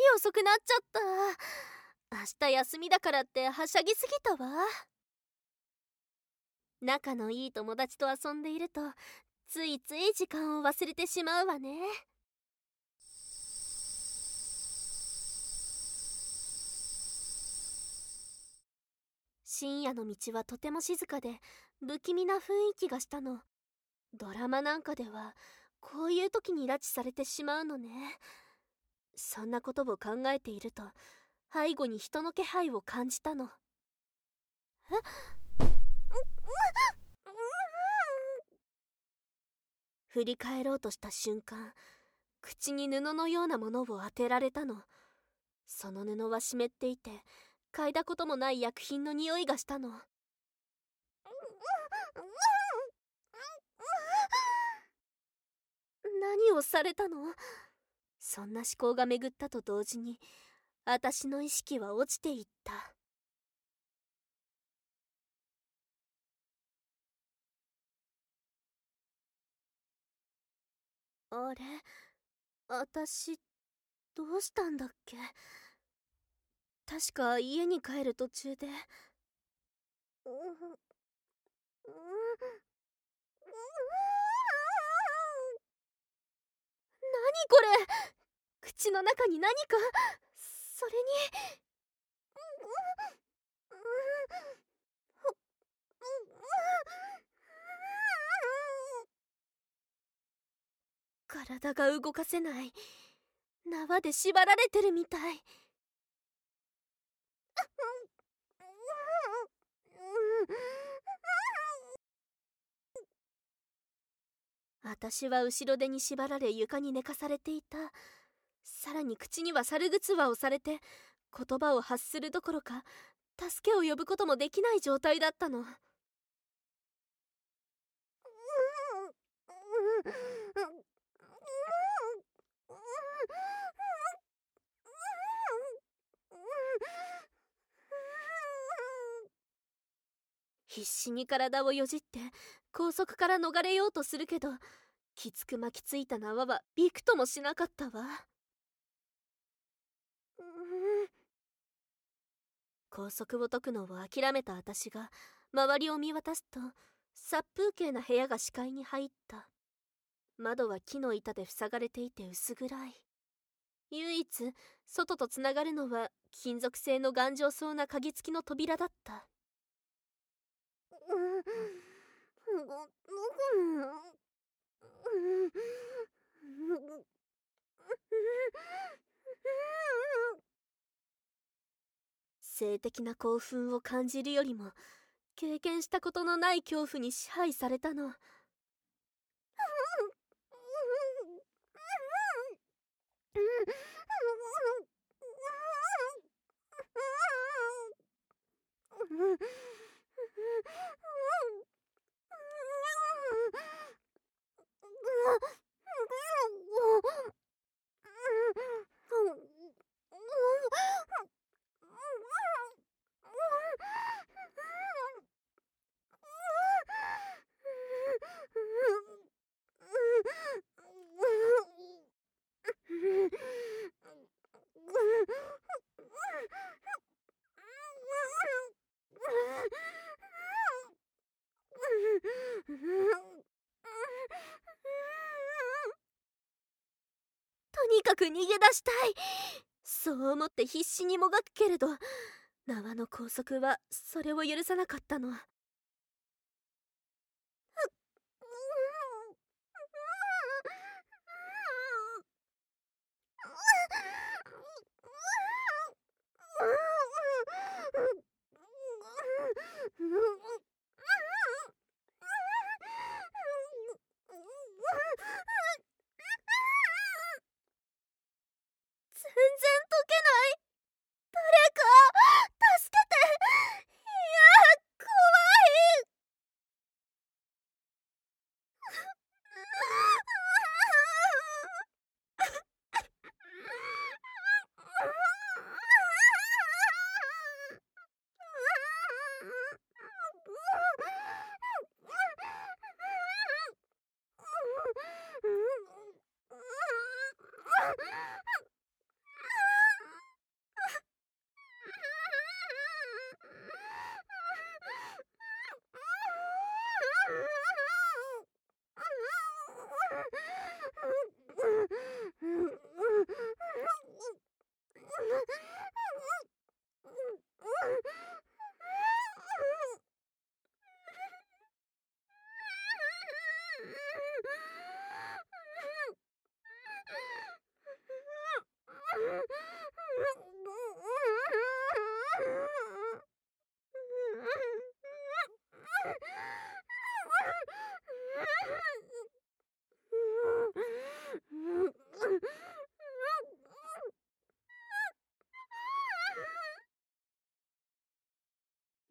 遅くなっちゃった。明日休みだからってはしゃぎすぎたわ。仲のいい友達と遊んでいるとついつい時間を忘れてしまうわね。深夜の道はとても静かで不気味な雰囲気がしたの。ドラマなんかではこういう時に拉致されてしまうのね。そんなことを考えていると背後に人の気配を感じたの。振り返ろうとした瞬間、口に布のようなものを当てられたの。その布は湿っていて嗅いだこともない薬品の匂いがしたの。何をされたの？そんな思考が巡ったと同時に私の意識は落ちていった。あれ、私どうしたんだっけ？確か家に帰る途中で何これ？口の中に何か。それに体が動かせない。縄で縛られてるみたい。私は後ろ手に縛られ床に寝かされていた。さらに口には猿ぐつわをされて言葉を発するどころか助けを呼ぶこともできない状態だったの。必死に体をよじって拘束から逃れようとするけど、きつく巻きついた縄はびくともしなかったわ。拘束を解くのを諦めた私が周りを見渡すと殺風景な部屋が視界に入った。窓は木の板で塞がれていて薄暗い。唯一外とつながるのは金属製の頑丈そうな鍵付きの扉だった。性的な興奮を感じるよりも経験したことのない恐怖に支配されたの。とにかく逃げ出したい。そう思って必死にもがくけれど縄の拘束はそれを許さなかったの。全然解けない。誰か助けて。いや、怖い。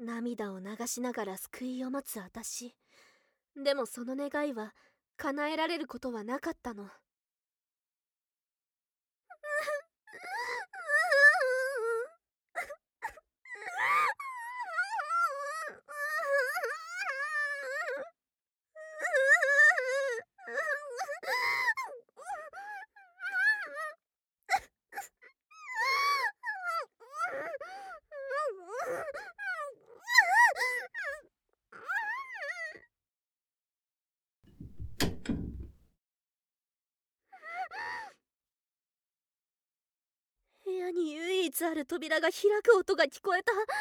涙を流しながら救いを待つ私。でもその願いは叶えられることはなかったの。部屋に唯一ある扉が開く音が聞こえた。誰？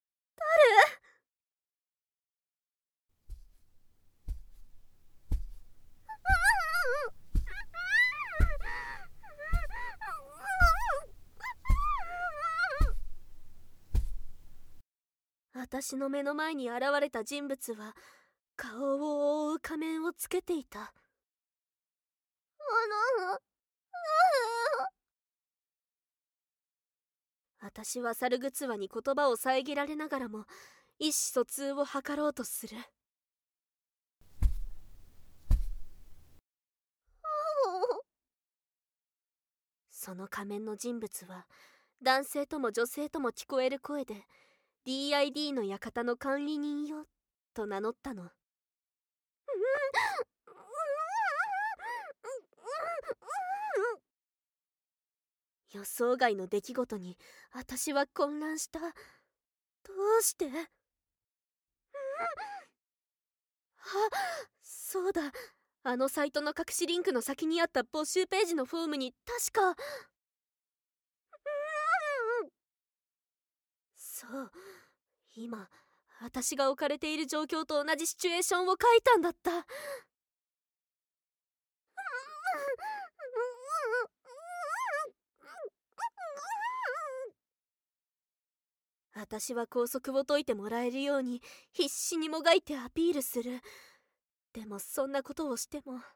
私の目の前に現れた人物は顔を覆う仮面をつけていた。私は猿ぐつわに言葉を遮られながらも意思疎通を図ろうとする。その仮面の人物は男性とも女性とも聞こえる声で DID の館の管理人よと名乗ったの。予想外の出来事に私は混乱した。どうして？そうだ、あのサイトの隠しリンクの先にあった募集ページのフォームに確か。そう、今私が置かれている状況と同じシチュエーションを書いたんだった。私は拘束を解いてもらえるように必死にもがいてアピールする。でもそんなことをしても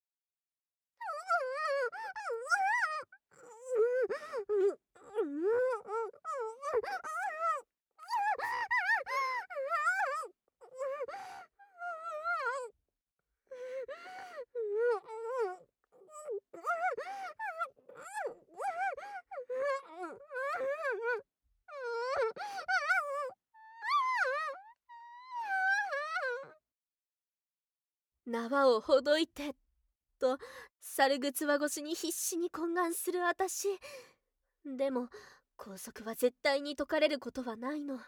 縄をほどいてと猿ぐつわ越しに必死に懇願する私。でも拘束は絶対に解かれることはないの。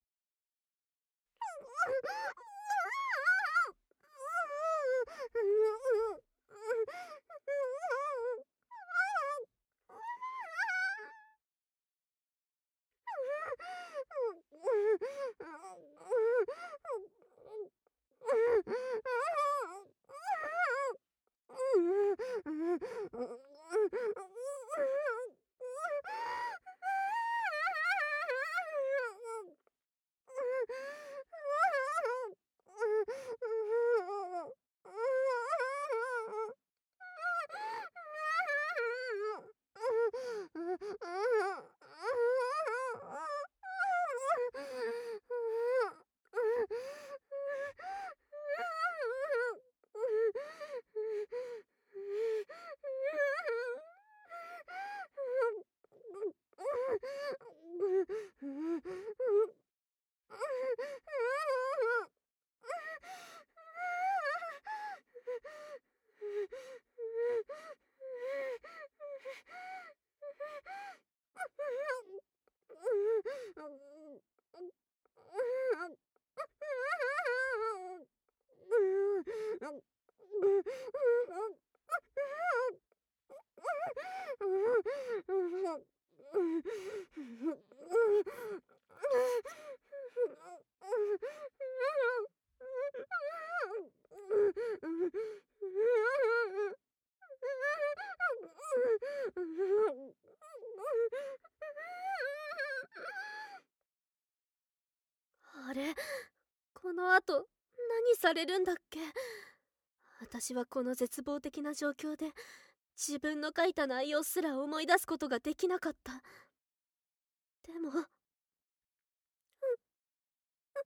あれ、この後何されるんだっけ。私はこの絶望的な状況で自分の書いた内容すら思い出すことができなかった。でも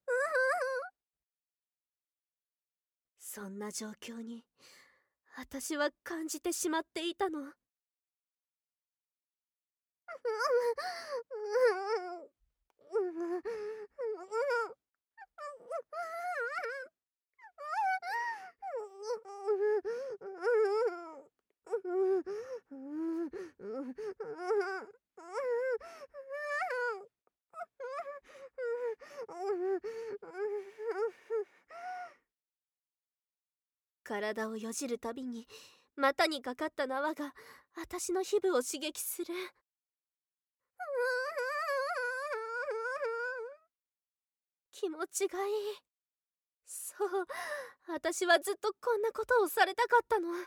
そんな状況に私は感じてしまっていたの。体をよじるたびに股にかかった縄が私の皮膚を刺激する。気持ちがいい。そう、私はずっとこんなことをされたかったの。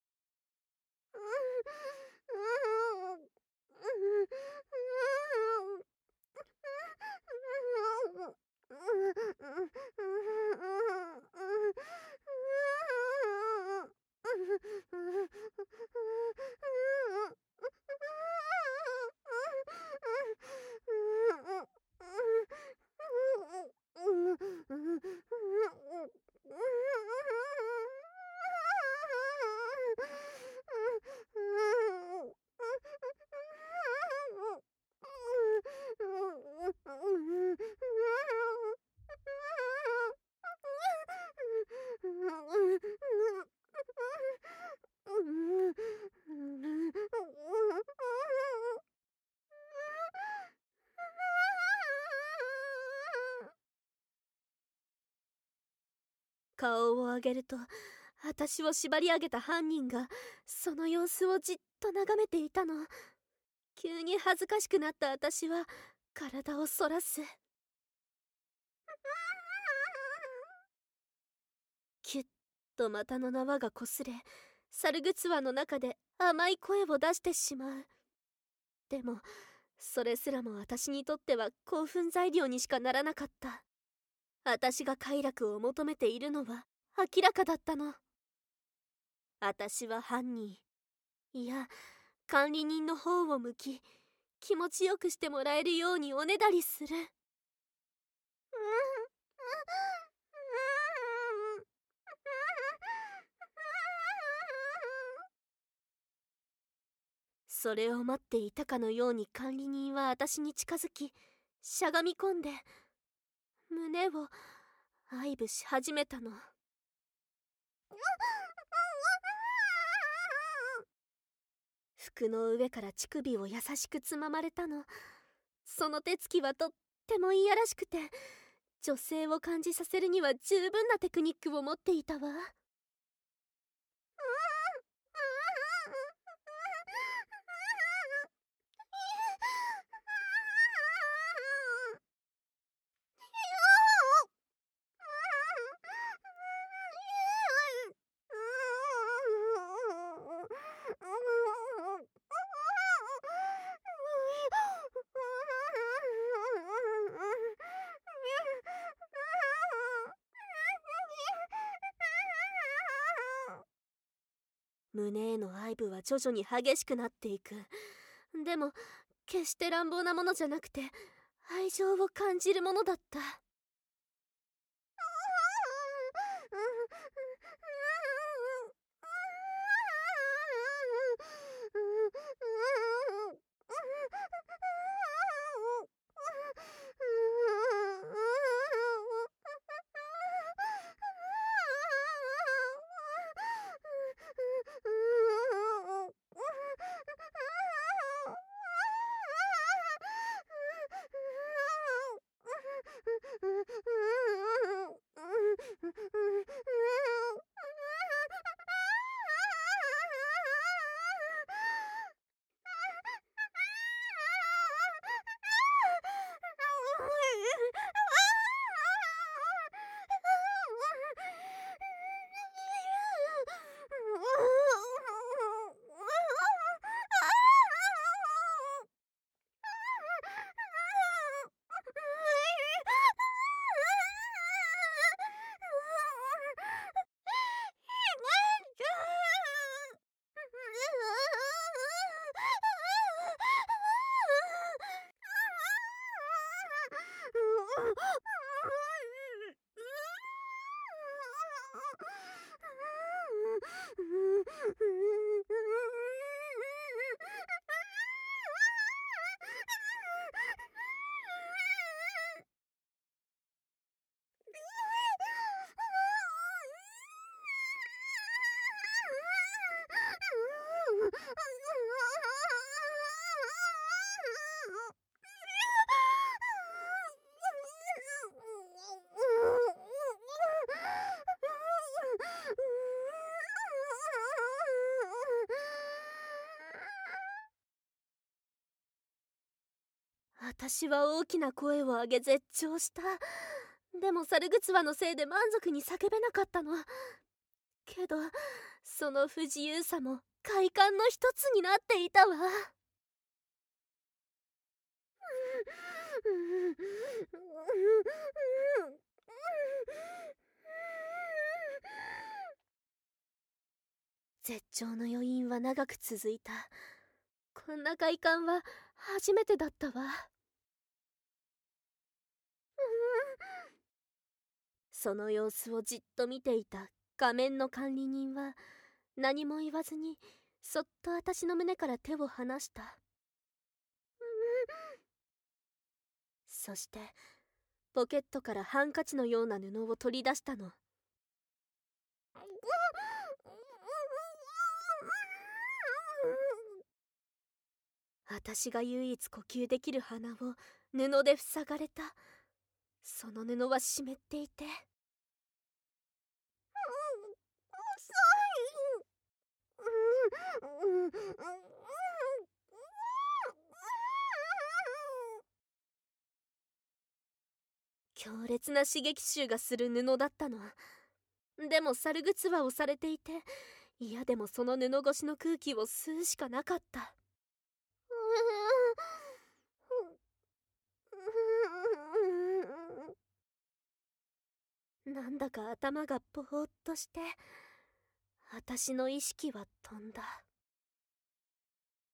顔を上げると私を縛り上げた犯人がその様子をじっと眺めていたの。急に恥ずかしくなった私は体をそらす。キュッと股の縄がこすれ、猿ぐつわの中で甘い声を出してしまう。でもそれすらも私にとっては興奮材料にしかならなかった。私が快楽を求めているのは明らかだったの。私は犯人、いや管理人の方を向き、気持ちよくしてもらえるようにおねだりする。それを待っていたかのように管理人は私に近づき、しゃがみ込んで胸を愛撫し始めたの。服の上から乳首を優しくつままれたの。その手つきはとってもいやらしくて、女性を感じさせるには十分なテクニックを持っていたわ。胸への愛撫は徐々に激しくなっていく。でも決して乱暴なものじゃなくて愛情を感じるものだった。 私は大きな声を上げ絶頂した。でも猿ぐつわのせいで満足に叫べなかったの。けどその不自由さも快感の一つになっていたわ。絶頂の余韻は長く続いた。こんな快感は初めてだったわ。その様子をじっと見ていた画面の管理人は何も言わずにそっと私の胸から手を離した。そしてポケットからハンカチのような布を取り出したの。私が唯一呼吸できる鼻を布で塞がれた。その布は湿っていて、強烈な刺激臭がする布だったの。でも猿ぐつわをされていて、嫌でもその布越しの空気を吸うしかなかった。なんだか頭がぼーっとして、私の意識は飛んだ。